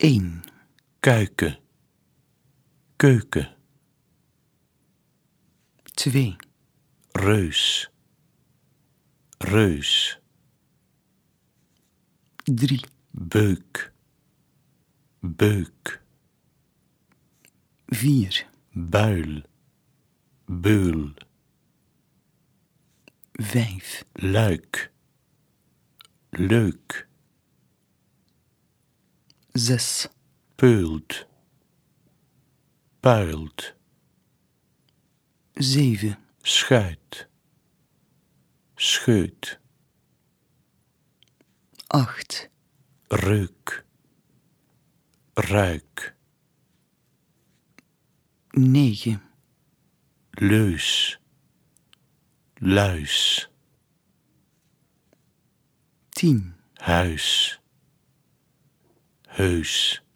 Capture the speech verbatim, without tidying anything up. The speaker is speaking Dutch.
één. Kuiken. Keuken. Twee. Reus. Reus. Drie. Beuk. Beuk. Vier. Buil. Beul. Vijf. Luik. Leuk. Zes. Peult. Puilt. Zeven. Schuit. Scheut. Acht. Reuk. Ruik. Negen. Leus. Luis. Tien. Huis. Heus.